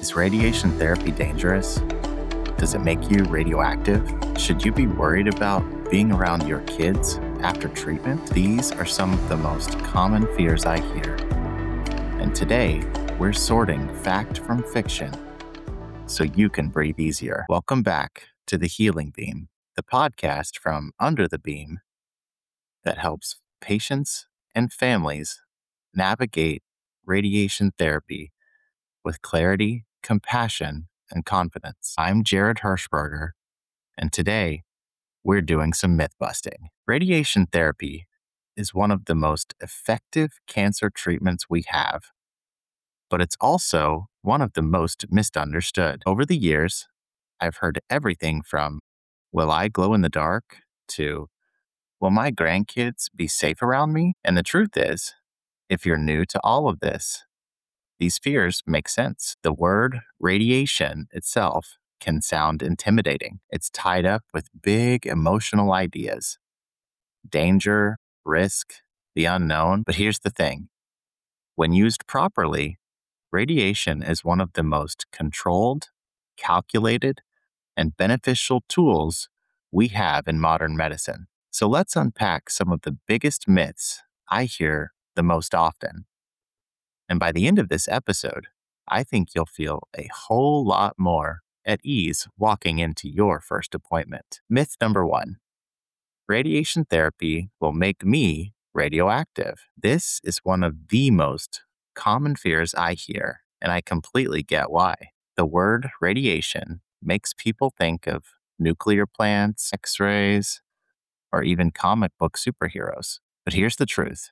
Is radiation therapy dangerous? Does it make you radioactive? Should you be worried about being around your kids after treatment? These are some of the most common fears I hear. And today, we're sorting fact from fiction so you can breathe easier. Welcome back to The Healing Beam, the podcast from Under the Beam that helps patients and families navigate radiation therapy with clarity, compassion, and confidence. I'm Jared Hirschberger, and today we're doing some myth busting. Radiation therapy is one of the most effective cancer treatments we have, but it's also one of the most misunderstood. Over the years, I've heard everything from, will I glow in the dark, to, will my grandkids be safe around me? And the truth is, if you're new to all of this, these fears make sense. The word radiation itself can sound intimidating. It's tied up with big emotional ideas, danger, risk, the unknown. But here's the thing. When used properly, radiation is one of the most controlled, calculated, and beneficial tools we have in modern medicine. So let's unpack some of the biggest myths I hear the most often. And by the end of this episode, I think you'll feel a whole lot more at ease walking into your first appointment. Myth number 1, radiation therapy will make me radioactive. This is one of the most common fears I hear, and I completely get why. The word radiation makes people think of nuclear plants, X-rays, or even comic book superheroes. But here's the truth.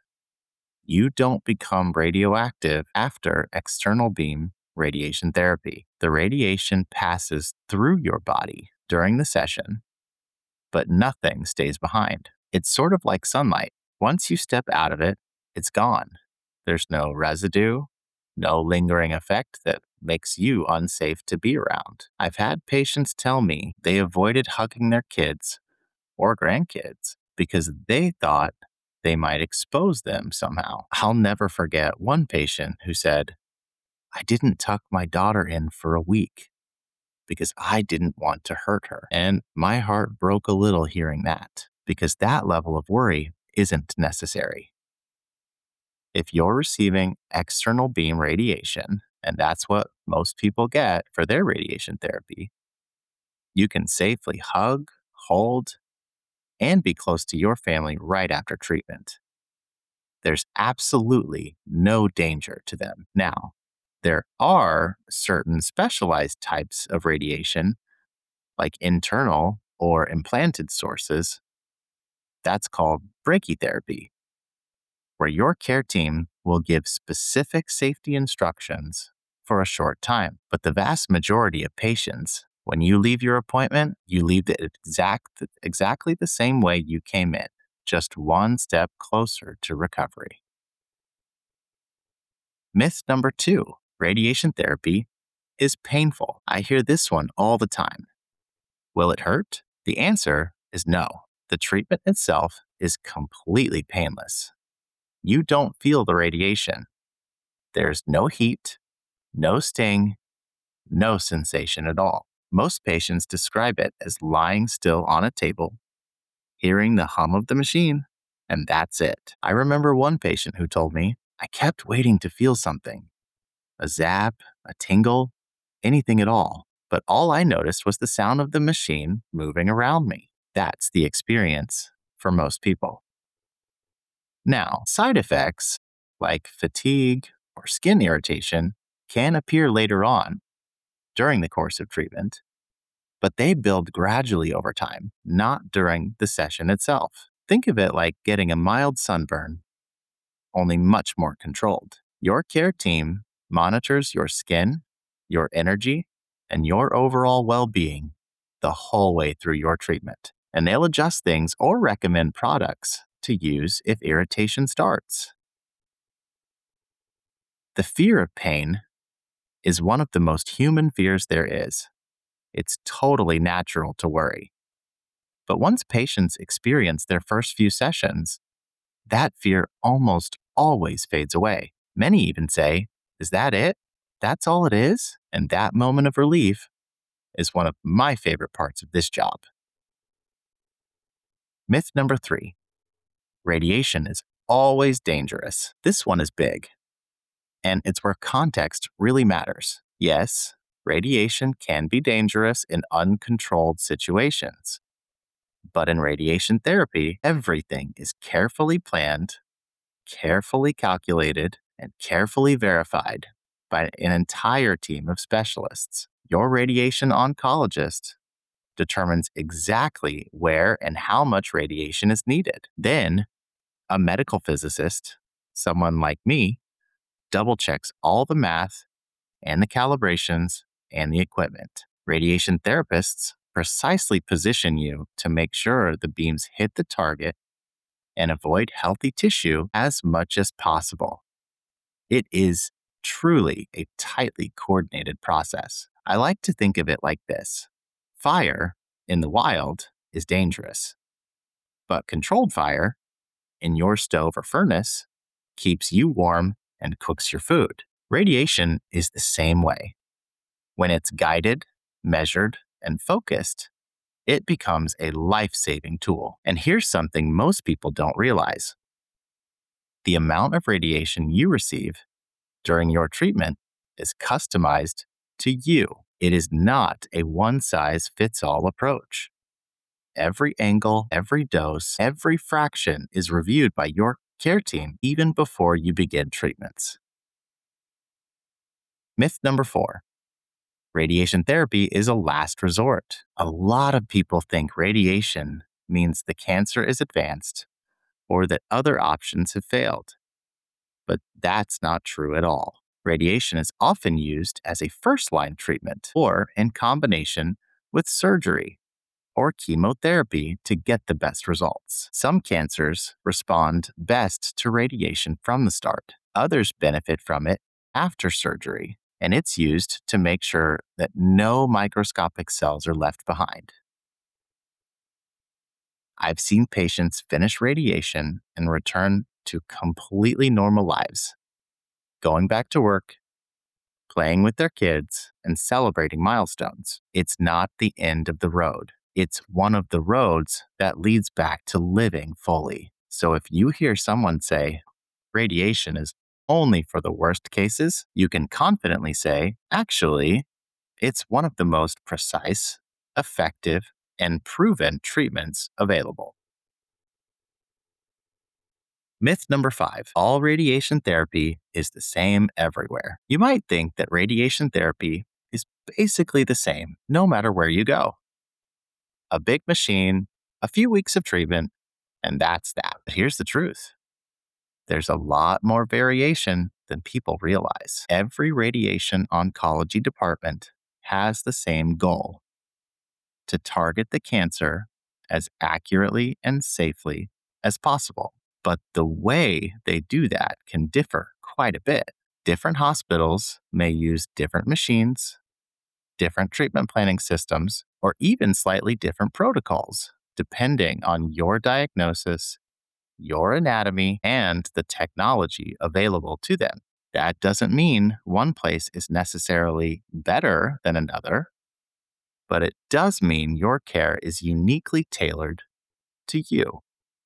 You don't become radioactive after external beam radiation therapy. The radiation passes through your body during the session, but nothing stays behind. It's sort of like sunlight. Once you step out of it, it's gone. There's no residue, no lingering effect that makes you unsafe to be around. I've had patients tell me they avoided hugging their kids or grandkids because they thought they might expose them somehow. I'll never forget one patient who said, I didn't tuck my daughter in for a week because I didn't want to hurt her. And my heart broke a little hearing that, because that level of worry isn't necessary. If you're receiving external beam radiation, and that's what most people get for their radiation therapy, you can safely hug, hold, and be close to your family right after treatment. There's absolutely no danger to them. Now, there are certain specialized types of radiation, like internal or implanted sources. That's called brachytherapy, where your care team will give specific safety instructions for a short time. But the vast majority of patients, when you leave your appointment, you leave it exactly the same way you came in, just one step closer to recovery. Myth number 2, radiation therapy is painful. I hear this one all the time. Will it hurt? The answer is no. The treatment itself is completely painless. You don't feel the radiation. There's no heat, no sting, no sensation at all. Most patients describe it as lying still on a table, hearing the hum of the machine, and that's it. I remember one patient who told me, I kept waiting to feel something. A zap, a tingle, anything at all. But all I noticed was the sound of the machine moving around me. That's the experience for most people. Now, side effects like fatigue or skin irritation can appear later on during the course of treatment, but they build gradually over time, not during the session itself. Think of it like getting a mild sunburn, only much more controlled. Your care team monitors your skin, your energy, and your overall well-being the whole way through your treatment. And they'll adjust things or recommend products to use if irritation starts. The fear of pain is one of the most human fears there is. It's totally natural to worry. But once patients experience their first few sessions, that fear almost always fades away. Many even say, is that it? That's all it is, and that moment of relief is one of my favorite parts of this job. Myth number 3: radiation is always dangerous. This one is big, and it's where context really matters. Yes, radiation can be dangerous in uncontrolled situations, but in radiation therapy, everything is carefully planned, carefully calculated, and carefully verified by an entire team of specialists. Your radiation oncologist determines exactly where and how much radiation is needed. Then, a medical physicist, someone like me, double checks all the math and the calibrations and the equipment. Radiation therapists precisely position you to make sure the beams hit the target and avoid healthy tissue as much as possible. It is truly a tightly coordinated process. I like to think of it like this: fire in the wild is dangerous, but controlled fire in your stove or furnace keeps you warm and cooks your food. Radiation is the same way. When it's guided, measured, and focused, it becomes a life-saving tool. And here's something most people don't realize: the amount of radiation you receive during your treatment is customized to you. It is not a one-size-fits-all approach. Every angle, every dose, every fraction is reviewed by your care team even before you begin treatments. Myth number 4: radiation therapy is a last resort. A lot of people think radiation means the cancer is advanced or that other options have failed. But that's not true at all. Radiation is often used as a first-line treatment or in combination with surgery or chemotherapy to get the best results. Some cancers respond best to radiation from the start. Others benefit from it after surgery, and it's used to make sure that no microscopic cells are left behind. I've seen patients finish radiation and return to completely normal lives, going back to work, playing with their kids, and celebrating milestones. It's not the end of the road. It's one of the roads that leads back to living fully. So if you hear someone say, radiation is only for the worst cases, you can confidently say, actually, it's one of the most precise, effective, and proven treatments available. Myth number 5: all radiation therapy is the same everywhere. You might think that radiation therapy is basically the same no matter where you go. A big machine, a few weeks of treatment, and that's that. But here's the truth: there's a lot more variation than people realize. Every radiation oncology department has the same goal: to target the cancer as accurately and safely as possible. But the way they do that can differ quite a bit. Different hospitals may use different machines, different treatment planning systems, or even slightly different protocols, depending on your diagnosis, your anatomy, and the technology available to them. That doesn't mean one place is necessarily better than another, but it does mean your care is uniquely tailored to you.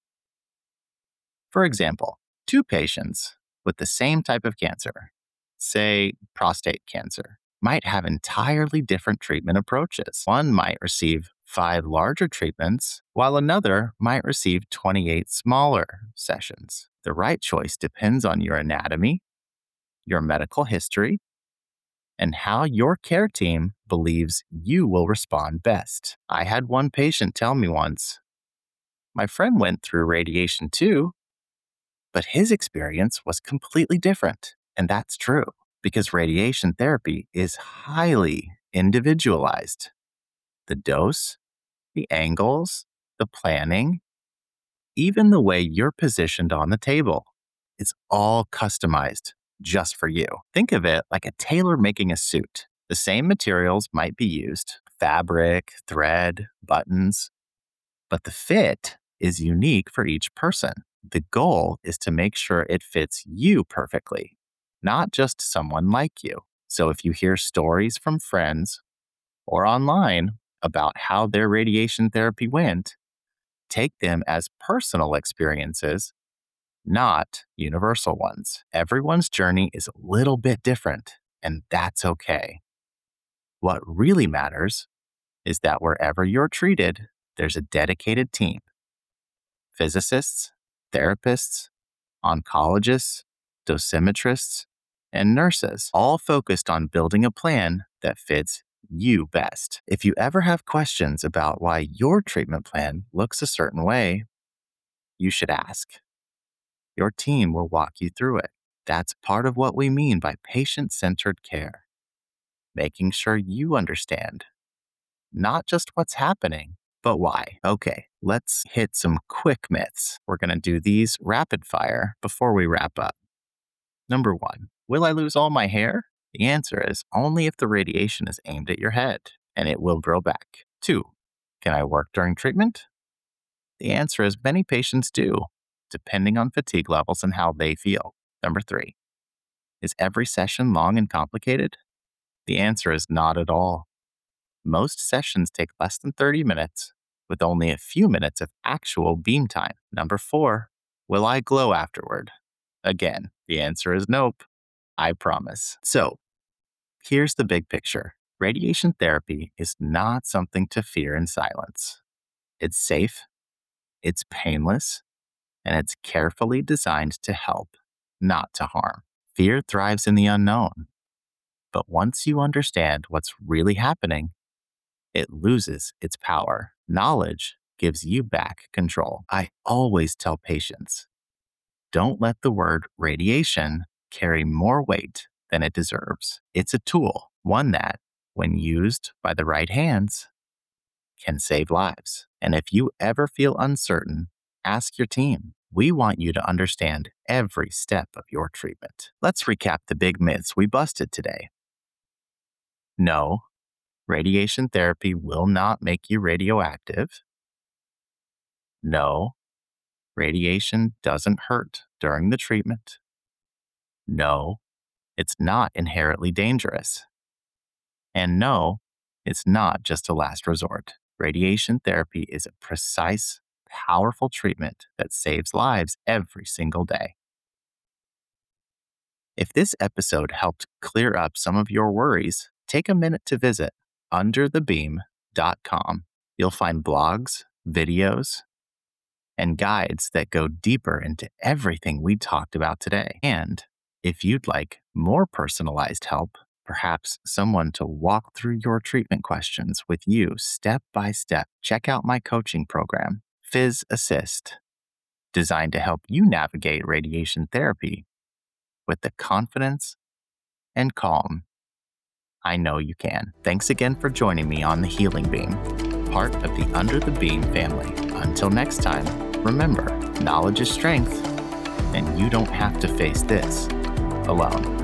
For example, 2 patients with the same type of cancer, say prostate cancer, might have entirely different treatment approaches. One might receive 5 larger treatments, while another might receive 28 smaller sessions. The right choice depends on your anatomy, your medical history, and how your care team believes you will respond best. I had one patient tell me once, "My friend went through radiation too, but his experience was completely different." And that's true, because radiation therapy is highly individualized. The dose, the angles, the planning, even the way you're positioned on the table, it's all customized just for you. Think of it like a tailor making a suit. The same materials might be used: fabric, thread, buttons, but the fit is unique for each person. The goal is to make sure it fits you perfectly, not just someone like you. So if you hear stories from friends or online about how their radiation therapy went, take them as personal experiences, not universal ones. Everyone's journey is a little bit different, and that's okay. What really matters is that wherever you're treated, there's a dedicated team: physicists, therapists, oncologists, dosimetrists, and nurses, all focused on building a plan that fits you best. If you ever have questions about why your treatment plan looks a certain way, you should ask. Your team will walk you through it. That's part of what we mean by patient-centered care, making sure you understand not just what's happening, but why. Okay, let's hit some quick myths. We're going to do these rapid fire before we wrap up. Number 1, will I lose all my hair? The answer is only if the radiation is aimed at your head, and it will grow back. 2, can I work during treatment? The answer is many patients do, depending on fatigue levels and how they feel. Number 3, is every session long and complicated? The answer is not at all. Most sessions take less than 30 minutes, with only a few minutes of actual beam time. Number 4, will I glow afterward? Again, the answer is nope. I promise. So, here's the big picture. Radiation therapy is not something to fear in silence. It's safe, it's painless, and it's carefully designed to help, not to harm. Fear thrives in the unknown. But once you understand what's really happening, it loses its power. Knowledge gives you back control. I always tell patients, don't let the word radiation carry more weight than it deserves. It's a tool, one that, when used by the right hands, can save lives. And if you ever feel uncertain, ask your team. We want you to understand every step of your treatment. Let's recap the big myths we busted today. No, radiation therapy will not make you radioactive. No, radiation doesn't hurt during the treatment. No, it's not inherently dangerous. And no, it's not just a last resort. Radiation therapy is a precise, powerful treatment that saves lives every single day. If this episode helped clear up some of your worries, take a minute to visit underthebeam.com. You'll find blogs, videos, and guides that go deeper into everything we talked about today. And if you'd like more personalized help, perhaps someone to walk through your treatment questions with you step by step, check out my coaching program, Phys Assist, designed to help you navigate radiation therapy with the confidence and calm I know you can. Thanks again for joining me on The Healing Beam, part of the Under the Beam family. Until next time, remember, knowledge is strength, and you don't have to face this alone.